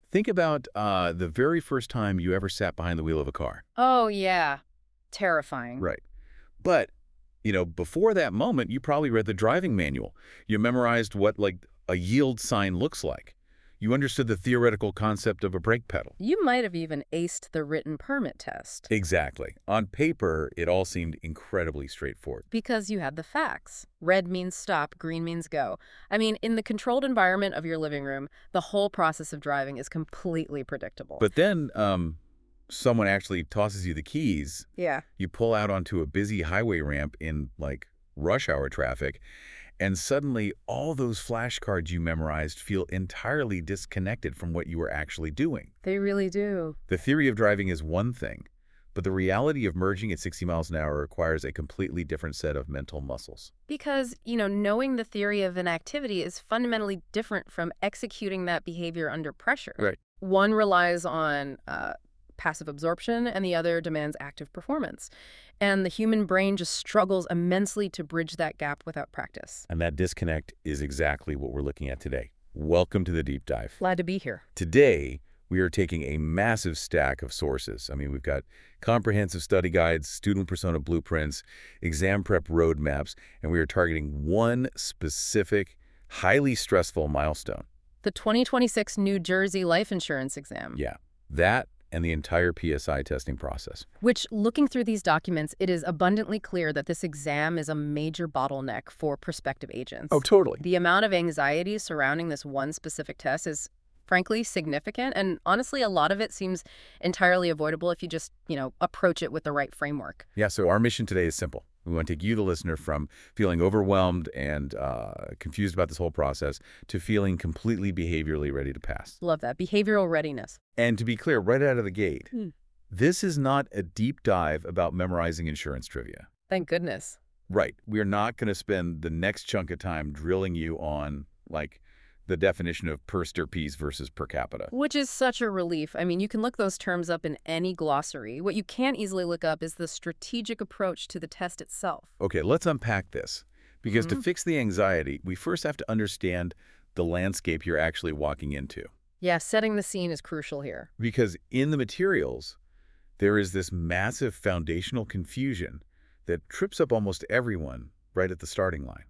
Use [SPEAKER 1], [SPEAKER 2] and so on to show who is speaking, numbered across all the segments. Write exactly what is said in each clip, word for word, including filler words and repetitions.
[SPEAKER 1] Think about uh, the very first time you ever sat behind the wheel of a car.
[SPEAKER 2] Oh, yeah. Terrifying.
[SPEAKER 1] Right. But, you know, before that moment, you probably read the driving manual. You memorized what, like, a yield sign looks like. You understood the theoretical concept of a brake pedal.
[SPEAKER 2] You might have even aced the written permit test.
[SPEAKER 1] Exactly. On paper, it all seemed incredibly straightforward.
[SPEAKER 2] Because you had the facts. Red means stop, green means go. I mean, in the controlled environment of your living room, the whole process of driving is completely predictable.
[SPEAKER 1] But then um, someone actually tosses you the keys.
[SPEAKER 2] Yeah.
[SPEAKER 1] You pull out onto a busy highway ramp in, like, rush hour traffic, and suddenly all those flashcards you memorized feel entirely disconnected from what you were actually doing.
[SPEAKER 2] They really do.
[SPEAKER 1] The theory of driving is one thing, but the reality of merging at sixty miles an hour requires a completely different set of mental muscles.
[SPEAKER 2] Because, you know, knowing the theory of an activity is fundamentally different from executing that behavior under pressure.
[SPEAKER 1] Right.
[SPEAKER 2] One relies on uh, passive absorption, and the other demands active performance. And the human brain just struggles immensely to bridge that gap without practice.
[SPEAKER 1] And that disconnect is exactly what we're looking at today. Welcome to the Deep Dive.
[SPEAKER 2] Glad to be here.
[SPEAKER 1] Today, we are taking a massive stack of sources. I mean, we've got comprehensive study guides, student persona blueprints, exam prep roadmaps, and we are targeting one specific, highly stressful milestone.
[SPEAKER 2] The twenty twenty-six New Jersey life insurance exam.
[SPEAKER 1] Yeah, that and the entire P S I testing process.
[SPEAKER 2] Which, looking through these documents, it is abundantly clear that this exam is a major bottleneck for prospective agents.
[SPEAKER 1] Oh, totally.
[SPEAKER 2] The amount of anxiety surrounding this one specific test is, frankly, significant, and honestly, a lot of it seems entirely avoidable if you just, you know, approach it with the right framework.
[SPEAKER 1] Yeah, so our mission today is simple. We want to take you, the listener, from feeling overwhelmed and uh, confused about this whole process to feeling completely behaviorally ready to pass.
[SPEAKER 2] Love that. Behavioral readiness.
[SPEAKER 1] And to be clear, right out of the gate,
[SPEAKER 2] Hmm.
[SPEAKER 1] this is not a deep dive about memorizing insurance trivia.
[SPEAKER 2] Thank goodness.
[SPEAKER 1] Right. We are not going to spend the next chunk of time drilling you on, like, the definition of per stirpes versus per capita.
[SPEAKER 2] Which is such a relief. I mean, you can look those terms up in any glossary. What you can't easily look up is the strategic approach to the test itself.
[SPEAKER 1] Okay, let's unpack this. Because
[SPEAKER 2] Mm-hmm.
[SPEAKER 1] to fix the anxiety, we first have to understand the landscape you're actually walking into.
[SPEAKER 2] Yeah, setting the scene is crucial here.
[SPEAKER 1] Because in the materials, there is this massive foundational confusion that trips up almost everyone right at the starting line.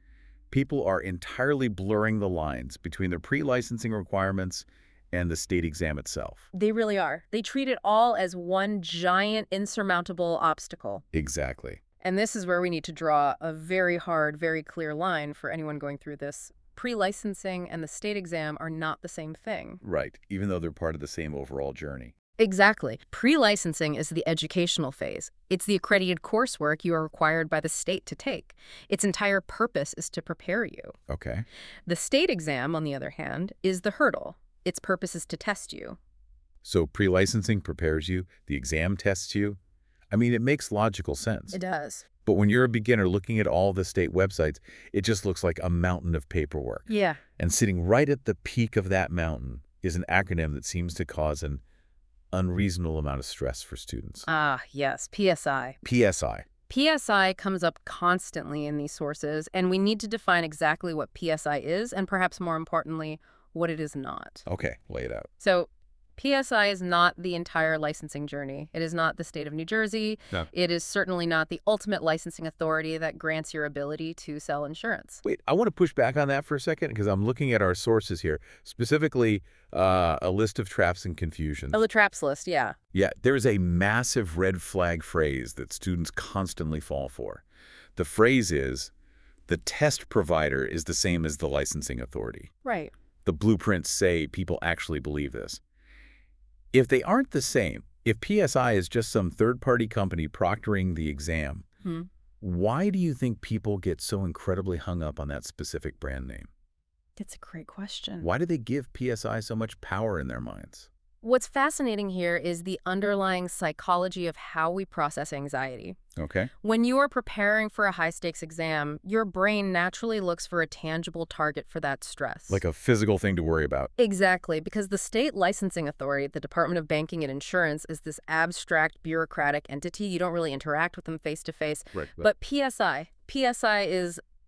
[SPEAKER 1] People are entirely blurring the lines between their pre-licensing requirements and the state exam itself.
[SPEAKER 2] They really are. They treat it all as one giant, insurmountable obstacle.
[SPEAKER 1] Exactly.
[SPEAKER 2] And this is where we need to draw a very hard, very clear line for anyone going through this. Pre-licensing and the state exam are not the same thing.
[SPEAKER 1] Right, even though they're part of the same overall journey.
[SPEAKER 2] Exactly. Pre-licensing is the educational phase. It's the accredited coursework you are required by the state to take. Its entire purpose is to prepare you.
[SPEAKER 1] Okay.
[SPEAKER 2] The state exam, on the other hand, is the hurdle. Its purpose is to test you.
[SPEAKER 1] So pre-licensing prepares you, the exam tests you. I mean, it makes logical sense.
[SPEAKER 2] It does.
[SPEAKER 1] But when you're a beginner looking at all the state websites, it just looks like a mountain of paperwork.
[SPEAKER 2] Yeah.
[SPEAKER 1] And sitting right at the peak of that mountain is an acronym that seems to cause an unreasonable amount of stress for students.
[SPEAKER 2] Ah, yes, P S I.
[SPEAKER 1] P S I.
[SPEAKER 2] P S I comes up constantly in these sources, and we need to define exactly what P S I is, and perhaps more importantly, what it is not.
[SPEAKER 1] Okay, lay it out.
[SPEAKER 2] So, P S I is not the entire licensing journey. It is not the state of New Jersey.
[SPEAKER 1] No.
[SPEAKER 2] It is certainly not the ultimate licensing authority that grants your ability to sell insurance.
[SPEAKER 1] Wait, I want to push back on that for a second because I'm looking at our sources here, specifically uh, a list of traps and confusions.
[SPEAKER 2] Oh, the traps list, yeah.
[SPEAKER 1] Yeah, there's a massive red flag phrase that students constantly fall for. The phrase is, the test provider is the same as the licensing authority.
[SPEAKER 2] Right.
[SPEAKER 1] The blueprints say people actually believe this. If they aren't the same, if P S I is just some third-party company proctoring the exam,
[SPEAKER 2] Hmm.
[SPEAKER 1] why do you think people get so incredibly hung up on that specific brand name?
[SPEAKER 2] That's a great question.
[SPEAKER 1] Why do they give P S I so much power in their minds?
[SPEAKER 2] What's fascinating here is the underlying psychology of how we process anxiety.
[SPEAKER 1] Okay.
[SPEAKER 2] When you are preparing for a high-stakes exam, your brain naturally looks for a tangible target for that stress.
[SPEAKER 1] Like a physical thing to worry about.
[SPEAKER 2] Exactly, because the state licensing authority, the Department of Banking and Insurance, is this abstract bureaucratic entity. You don't really interact with them face-to-face.
[SPEAKER 1] Right.
[SPEAKER 2] But P S I, P S I is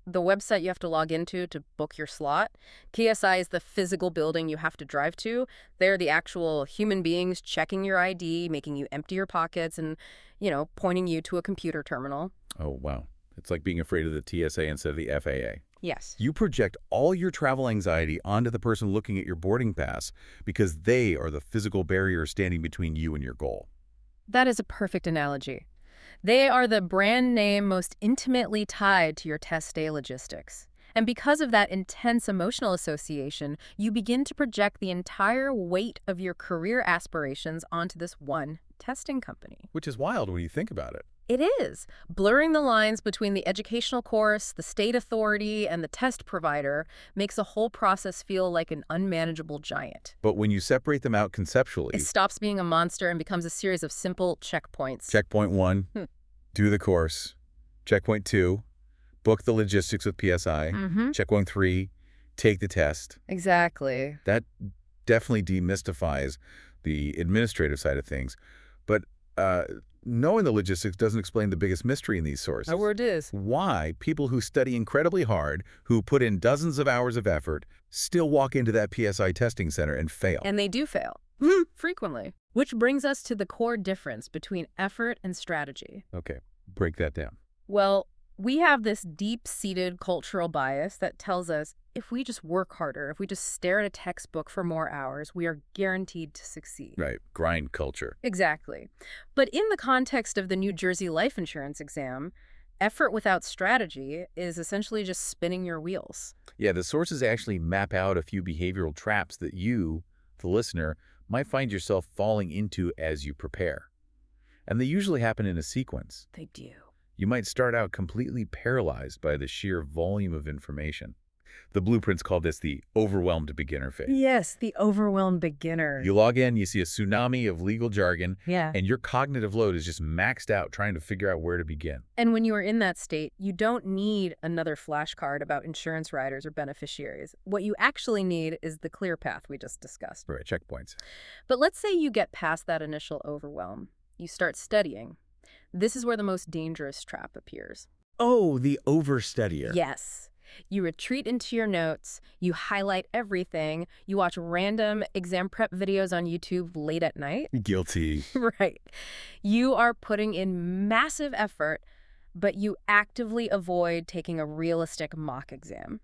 [SPEAKER 2] the website you have to log into to book your slot. P S I is the physical building you have to drive to. They're the actual human beings checking your I D, making you empty your pockets, and, you know, pointing you to a computer terminal.
[SPEAKER 1] Oh, wow. It's like being afraid of the T S A instead of the F A A.
[SPEAKER 2] Yes.
[SPEAKER 1] You project all your travel anxiety onto the person looking at your boarding pass because they are the physical barrier standing between you and your goal.
[SPEAKER 2] That is a perfect analogy. They are the brand name most intimately tied to your test day logistics. And because of that intense emotional association, you begin to project the entire weight of your career aspirations onto this one testing company.
[SPEAKER 1] Which is wild when you think about it.
[SPEAKER 2] It is. Blurring the lines between the educational course, the state authority, and the test provider makes the whole process feel like an unmanageable giant.
[SPEAKER 1] But when you separate them out conceptually,
[SPEAKER 2] It stops being a monster and becomes a series of simple checkpoints.
[SPEAKER 1] checkpoint one,
[SPEAKER 2] Hmm.
[SPEAKER 1] do the course. Checkpoint two, book the logistics with P S I.
[SPEAKER 2] Mm-hmm.
[SPEAKER 1] Checkpoint three, take the test.
[SPEAKER 2] Exactly.
[SPEAKER 1] That definitely demystifies the administrative side of things. But uh, knowing the logistics doesn't explain the biggest mystery in these sources.
[SPEAKER 2] Our word is.
[SPEAKER 1] Why people who study incredibly hard, who put in dozens of hours of effort, still walk into that P S I testing center and fail.
[SPEAKER 2] And they do fail. Frequently. Which brings us to the core difference between effort and strategy.
[SPEAKER 1] Okay, break that down.
[SPEAKER 2] Well, we have this deep-seated cultural bias that tells us if we just work harder, if we just stare at a textbook for more hours, we are guaranteed to succeed.
[SPEAKER 1] Right, grind culture.
[SPEAKER 2] Exactly. But in the context of the New Jersey life insurance exam, effort without strategy is essentially just spinning your wheels.
[SPEAKER 1] Yeah, the sources actually map out a few behavioral traps that you, the listener, might find yourself falling into as you prepare. And they usually happen in a sequence.
[SPEAKER 2] They do.
[SPEAKER 1] You might start out completely paralyzed by the sheer volume of information. The blueprints call this the overwhelmed beginner phase.
[SPEAKER 2] Yes, the overwhelmed beginner.
[SPEAKER 1] You log in, you see a tsunami of legal jargon,
[SPEAKER 2] Yeah.
[SPEAKER 1] and your cognitive load is just maxed out trying to figure out where to begin.
[SPEAKER 2] And when you are in that state, you don't need another flashcard about insurance riders or beneficiaries. What you actually need is the clear path we just discussed.
[SPEAKER 1] Right, checkpoints.
[SPEAKER 2] But let's say you get past that initial overwhelm. You start studying. This is where the most dangerous trap appears.
[SPEAKER 1] Oh, the overstudier.
[SPEAKER 2] Yes. You retreat into your notes, you highlight everything, you watch random exam prep videos on YouTube late at night.
[SPEAKER 1] Guilty.
[SPEAKER 2] Right. You are putting in massive effort, but you actively avoid taking a realistic mock exam.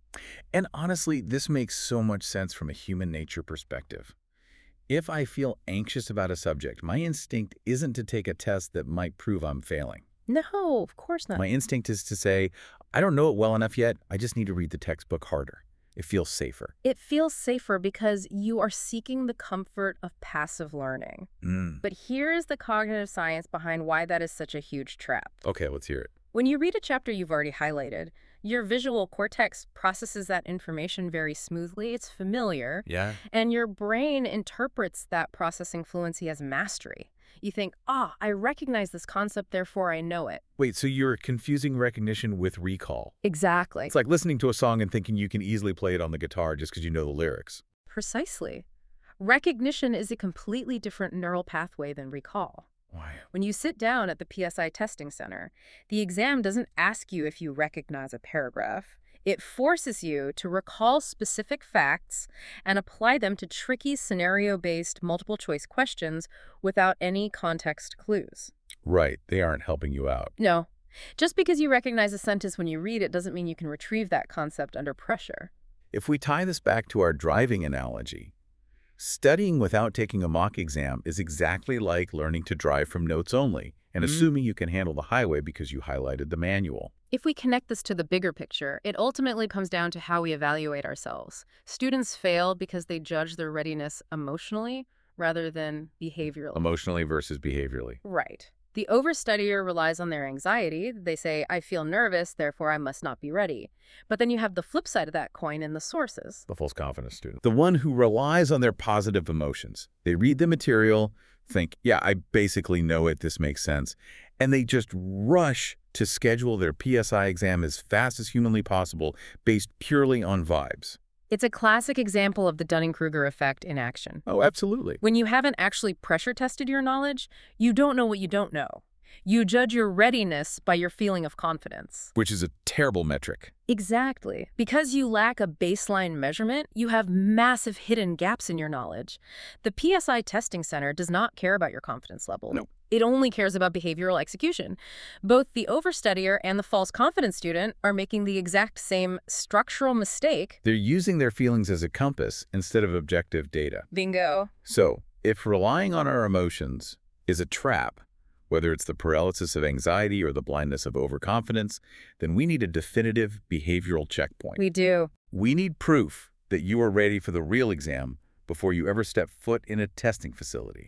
[SPEAKER 1] And honestly, this makes so much sense from a human nature perspective. If I feel anxious about a subject, my instinct isn't to take a test that might prove I'm failing.
[SPEAKER 2] No, of course not.
[SPEAKER 1] My instinct is to say, I don't know it well enough yet, I just need to read the textbook harder. It feels safer.
[SPEAKER 2] It feels safer because you are seeking the comfort of passive learning.
[SPEAKER 1] Mm.
[SPEAKER 2] But here is the cognitive science behind why that is such a huge trap.
[SPEAKER 1] Okay, let's hear it.
[SPEAKER 2] When you read a chapter you've already highlighted, your visual cortex processes that information very smoothly. It's familiar.
[SPEAKER 1] Yeah?
[SPEAKER 2] And your brain interprets that processing fluency as mastery. You think, ah, I recognize this concept, therefore I know it.
[SPEAKER 1] Wait, so you're confusing recognition with recall.
[SPEAKER 2] Exactly.
[SPEAKER 1] It's like listening to a song and thinking you can easily play it on the guitar just because you know the lyrics.
[SPEAKER 2] Precisely. Recognition is a completely different neural pathway than recall.
[SPEAKER 1] Why?
[SPEAKER 2] When you sit down at the P S I testing center, the exam doesn't ask you if you recognize a paragraph. It forces you to recall specific facts and apply them to tricky scenario-based multiple-choice questions without any context clues.
[SPEAKER 1] Right, they aren't helping you out.
[SPEAKER 2] No. Just because you recognize a sentence when you read it doesn't mean you can retrieve that concept under pressure.
[SPEAKER 1] If we tie this back to our driving analogy, studying without taking a mock exam is exactly like learning to drive from notes only and
[SPEAKER 2] Mm-hmm.
[SPEAKER 1] assuming you can handle the highway because you highlighted the manual.
[SPEAKER 2] If we connect this to the bigger picture, it ultimately comes down to how we evaluate ourselves. Students fail because they judge their readiness emotionally rather than behaviorally.
[SPEAKER 1] Emotionally versus behaviorally.
[SPEAKER 2] Right. The overstudier relies on their anxiety. They say, I feel nervous, therefore I must not be ready. But then you have the flip side of that coin in the sources.
[SPEAKER 1] The false confidence student. The one who relies on their positive emotions. They read the material, think, yeah, I basically know it, this makes sense, and they just rush to schedule their P S I exam as fast as humanly possible based purely on vibes.
[SPEAKER 2] It's a classic example of the Dunning-Kruger effect in action.
[SPEAKER 1] Oh, absolutely.
[SPEAKER 2] When you haven't actually pressure tested your knowledge, you don't know what you don't know. You judge your readiness by your feeling of confidence.
[SPEAKER 1] Which is a terrible metric.
[SPEAKER 2] Exactly. Because you lack a baseline measurement, you have massive hidden gaps in your knowledge. The P S I Testing Center does not care about your confidence level.
[SPEAKER 1] No.
[SPEAKER 2] It only cares about behavioral execution. Both the overstudier and the false confidence student are making the exact same structural mistake.
[SPEAKER 1] They're using their feelings as a compass instead of objective data.
[SPEAKER 2] Bingo.
[SPEAKER 1] So, if relying on our emotions is a trap, whether it's the paralysis of anxiety or the blindness of overconfidence, then we need a definitive behavioral checkpoint.
[SPEAKER 2] We do.
[SPEAKER 1] We need proof that you are ready for the real exam before you ever step foot in a testing facility.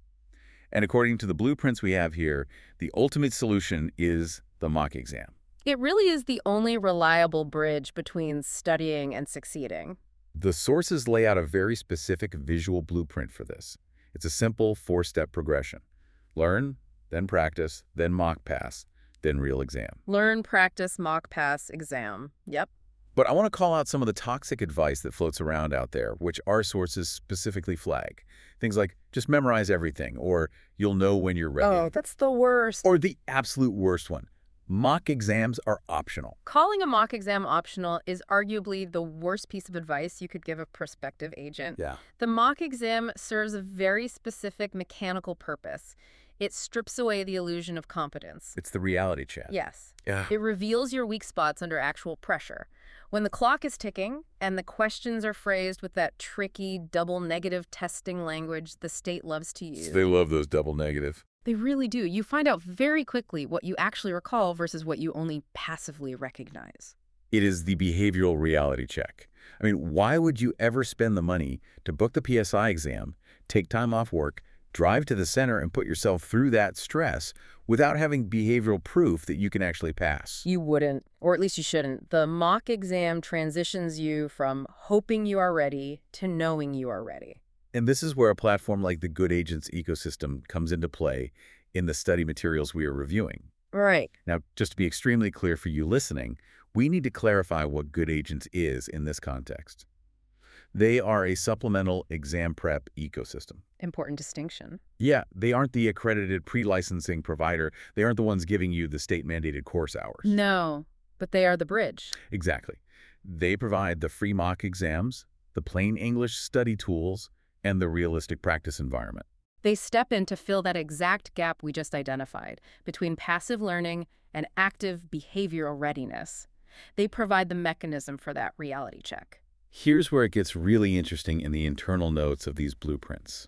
[SPEAKER 1] And according to the blueprints we have here, the ultimate solution is the mock exam.
[SPEAKER 2] It really is the only reliable bridge between studying and succeeding.
[SPEAKER 1] The sources lay out a very specific visual blueprint for this. It's a simple four-step progression. Learn, then practice, then mock pass, then real exam.
[SPEAKER 2] Learn, practice, mock pass, exam. Yep.
[SPEAKER 1] But I want to call out some of the toxic advice that floats around out there, which our sources specifically flag. Things like, just memorize everything, or you'll know when you're ready.
[SPEAKER 2] Oh, that's the worst.
[SPEAKER 1] Or the absolute worst one, mock exams are optional.
[SPEAKER 2] Calling a mock exam optional is arguably the worst piece of advice you could give a prospective agent.
[SPEAKER 1] Yeah.
[SPEAKER 2] The mock exam serves a very specific mechanical purpose. It strips away the illusion of competence.
[SPEAKER 1] It's the reality check.
[SPEAKER 2] Yes.
[SPEAKER 1] Yeah.
[SPEAKER 2] It reveals your weak spots under actual pressure. When the clock is ticking and the questions are phrased with that tricky double negative testing language the state loves to use.
[SPEAKER 1] They love those double negative.
[SPEAKER 2] They really do. You find out very quickly what you actually recall versus what you only passively recognize.
[SPEAKER 1] It is the behavioral reality check. I mean, why would you ever spend the money to book the P S I exam, take time off work, drive to the center and put yourself through that stress without having behavioral proof that you can actually pass?
[SPEAKER 2] You wouldn't, or at least you shouldn't. The mock exam transitions you from hoping you are ready to knowing you are ready.
[SPEAKER 1] And this is where a platform like the Good Agents ecosystem comes into play in the study materials we are reviewing.
[SPEAKER 2] Right.
[SPEAKER 1] Now, just to be extremely clear for you listening, we need to clarify what Good Agents is in this context. They are a supplemental exam prep ecosystem.
[SPEAKER 2] Important distinction.
[SPEAKER 1] Yeah, they aren't the accredited pre-licensing provider. They aren't the ones giving you the state-mandated course hours.
[SPEAKER 2] No, but they are the bridge.
[SPEAKER 1] Exactly. They provide the free mock exams, the plain English study tools, and the realistic practice environment.
[SPEAKER 2] They step in to fill that exact gap we just identified between passive learning and active behavioral readiness. They provide the mechanism for that reality check.
[SPEAKER 1] Here's where it gets really interesting in the internal notes of these blueprints.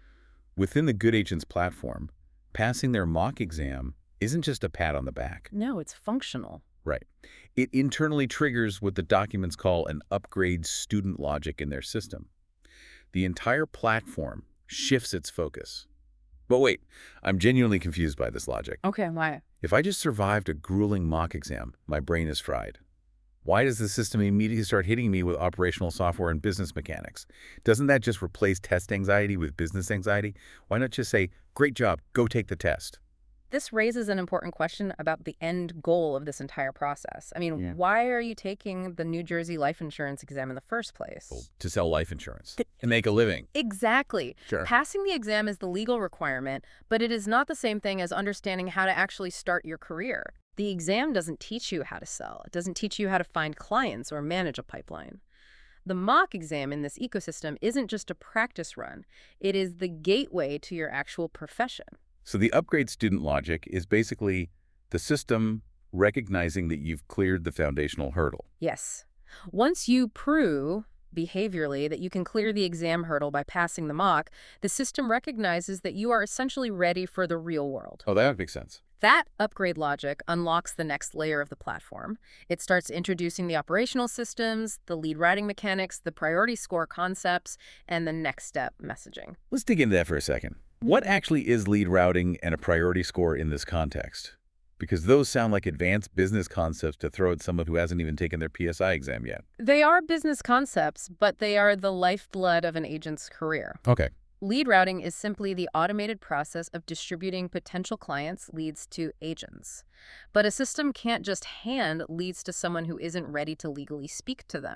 [SPEAKER 1] Within the Good Agents platform, passing their mock exam isn't just a pat on the back.
[SPEAKER 2] No, it's functional.
[SPEAKER 1] Right. It internally triggers what the documents call an upgrade student logic in their system. The entire platform shifts its focus. But wait, I'm genuinely confused by this logic.
[SPEAKER 2] Okay, why?
[SPEAKER 1] If I just survived a grueling mock exam, my brain is fried. Why does the system immediately start hitting me with operational software and business mechanics? Doesn't that just replace test anxiety with business anxiety? Why not just say, great job, go take the test?
[SPEAKER 2] This raises an important question about the end goal of this entire process. I mean,
[SPEAKER 1] Yeah.
[SPEAKER 2] why are you taking the New Jersey life insurance exam in the first place?
[SPEAKER 1] Well, to sell life insurance
[SPEAKER 2] Th-
[SPEAKER 1] and make a living.
[SPEAKER 2] Exactly.
[SPEAKER 1] Sure.
[SPEAKER 2] Passing the exam is the legal requirement, but it is not the same thing as understanding how to actually start your career. The exam doesn't teach you how to sell. It doesn't teach you how to find clients or manage a pipeline. The mock exam in this ecosystem isn't just a practice run. It is the gateway to your actual profession.
[SPEAKER 1] So the upgrade student logic is basically the system recognizing that you've cleared the foundational hurdle.
[SPEAKER 2] Yes. Once you prove behaviorally that you can clear the exam hurdle by passing the mock, the system recognizes that you are essentially ready for the real world.
[SPEAKER 1] Oh, that makes sense.
[SPEAKER 2] That upgrade logic unlocks the next layer of the platform. It starts introducing the operational systems, the lead writing mechanics, the priority score concepts, and the next step messaging.
[SPEAKER 1] Let's dig into that for a second. What actually is lead routing and a priority score in this context? Because those sound like advanced business concepts to throw at someone who hasn't even taken their P S I exam yet.
[SPEAKER 2] They are business concepts, but they are the lifeblood of an agent's career.
[SPEAKER 1] Okay.
[SPEAKER 2] Lead routing is simply the automated process of distributing potential clients' leads to agents. But a system can't just hand leads to someone who isn't ready to legally speak to them.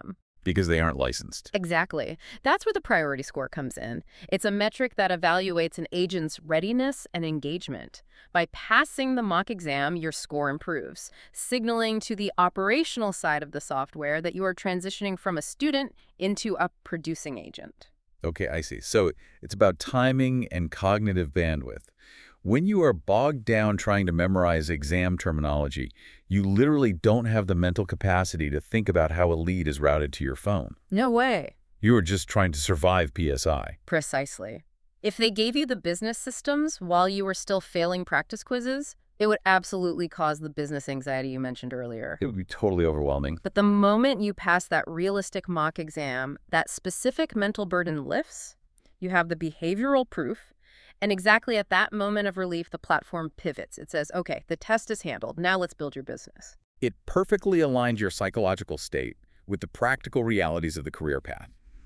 [SPEAKER 1] Because they aren't licensed.
[SPEAKER 2] Exactly. That's where the priority score comes in. It's a metric that evaluates an agent's readiness and engagement. By passing the mock exam, your score improves, signaling to the operational side of the software that you are transitioning from a student into a producing agent.
[SPEAKER 1] Okay, I see. So it's about timing and cognitive bandwidth. When you are bogged down trying to memorize exam terminology, you literally don't have the mental capacity to think about how a lead is routed to your phone.
[SPEAKER 2] No way.
[SPEAKER 1] You are just trying to survive P S I.
[SPEAKER 2] Precisely. If they gave you the business systems while you were still failing practice quizzes, it would absolutely cause the business anxiety you mentioned earlier.
[SPEAKER 1] It would be totally overwhelming.
[SPEAKER 2] But the moment you pass that realistic mock exam, that specific mental burden lifts, you have the behavioral proof, and exactly at that moment of relief, the platform pivots. It says, okay, the test is handled. Now let's build your business.
[SPEAKER 1] It perfectly aligns your psychological state with the practical realities of the career path.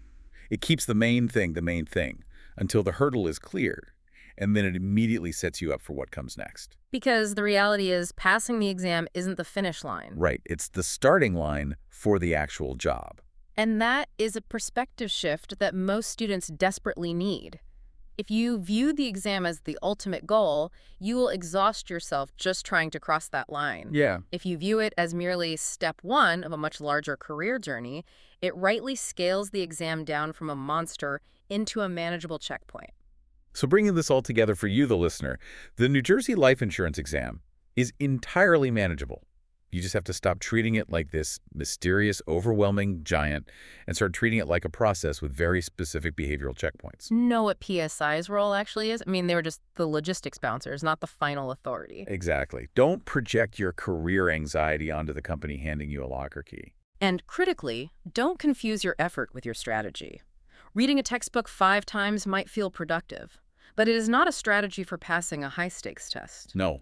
[SPEAKER 1] It keeps the main thing the main thing until the hurdle is cleared, and then it immediately sets you up for what comes next.
[SPEAKER 2] Because the reality is passing the exam isn't the finish line.
[SPEAKER 1] Right. It's the starting line for the actual job.
[SPEAKER 2] And that is a perspective shift that most students desperately need. If you view the exam as the ultimate goal, you will exhaust yourself just trying to cross that line.
[SPEAKER 1] Yeah.
[SPEAKER 2] If you view it as merely step one of a much larger career journey, it rightly scales the exam down from a monster into a manageable checkpoint.
[SPEAKER 1] So bringing this all together for you, the listener, the New Jersey life insurance exam is entirely manageable. You just have to stop treating it like this mysterious, overwhelming giant and start treating it like a process with very specific behavioral checkpoints.
[SPEAKER 2] Know what P S I's role actually is? I mean, they were just the logistics bouncers, not the final authority.
[SPEAKER 1] Exactly. Don't project your career anxiety onto the company handing you a locker key.
[SPEAKER 2] And critically, don't confuse your effort with your strategy. Reading a textbook five times might feel productive, but it is not a strategy for passing a high-stakes test.
[SPEAKER 1] No.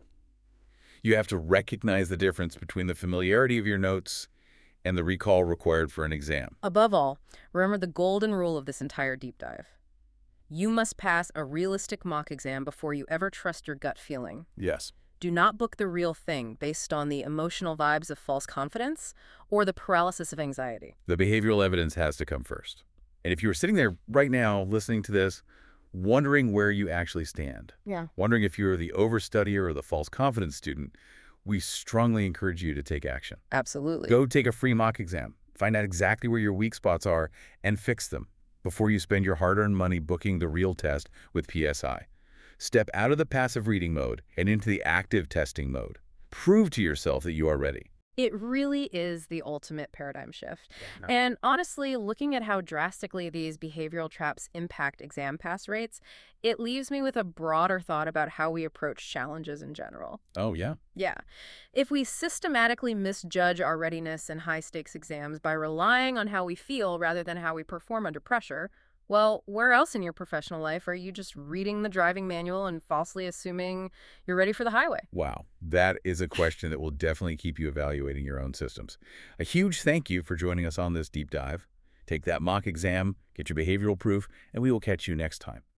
[SPEAKER 1] You have to recognize the difference between the familiarity of your notes and the recall required for an exam.
[SPEAKER 2] Above all, remember the golden rule of this entire deep dive. You must pass a realistic mock exam before you ever trust your gut feeling.
[SPEAKER 1] Yes.
[SPEAKER 2] Do not book the real thing based on the emotional vibes of false confidence or the paralysis of anxiety.
[SPEAKER 1] The behavioral evidence has to come first. And if you were sitting there right now listening to this, wondering where you actually stand,
[SPEAKER 2] Yeah.
[SPEAKER 1] wondering if you're the overstudier or the false confidence student, we strongly encourage you to take action.
[SPEAKER 2] Absolutely.
[SPEAKER 1] Go take a free mock exam. Find out exactly where your weak spots are and fix them before you spend your hard-earned money booking the real test with P S I. Step out of the passive reading mode and into the active testing mode. Prove to yourself that you are ready.
[SPEAKER 2] It really is the ultimate paradigm shift. And honestly, looking at how drastically these behavioral traps impact exam pass rates, it leaves me with a broader thought about how we approach challenges in general.
[SPEAKER 1] Oh, yeah.
[SPEAKER 2] Yeah. If we systematically misjudge our readiness in high-stakes exams by relying on how we feel rather than how we perform under pressure, well, where else in your professional life are you just reading the driving manual and falsely assuming you're ready for the highway?
[SPEAKER 1] Wow, that is a question that will definitely keep you evaluating your own systems. A huge thank you for joining us on this deep dive. Take that mock exam, get your behavioral proof, and we will catch you next time.